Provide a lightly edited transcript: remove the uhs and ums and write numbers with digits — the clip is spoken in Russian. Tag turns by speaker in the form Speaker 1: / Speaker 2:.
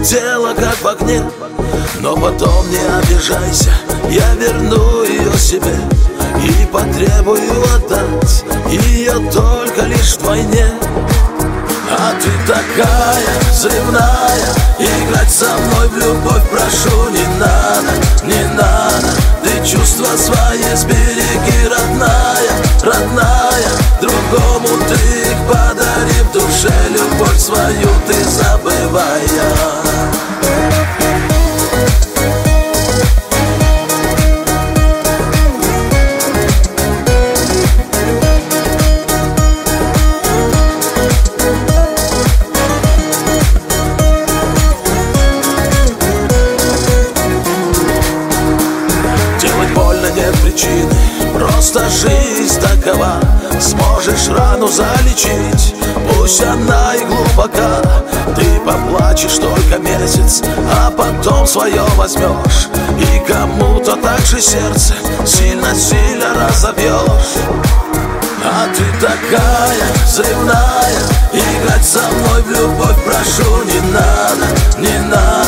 Speaker 1: улетела как в огне. Но потом не обижайся, я верну ее себе и потребую отдать ее только лишь вдвойне. А ты такая взрывная, играть со мной в любовь прошу не надо, не надо. Ты чувства свои сбереги, родная, родная. Другому ты их подари, в душе любовь свою ты забывая. Нет причины, просто жизнь такова. Сможешь рану залечить, пусть она и глубока. Ты поплачешь только месяц, а потом свое возьмешь. И кому-то так же сердце сильно-сильно разобьешь. А ты такая взрывная, играть со мной в любовь прошу не надо, не надо.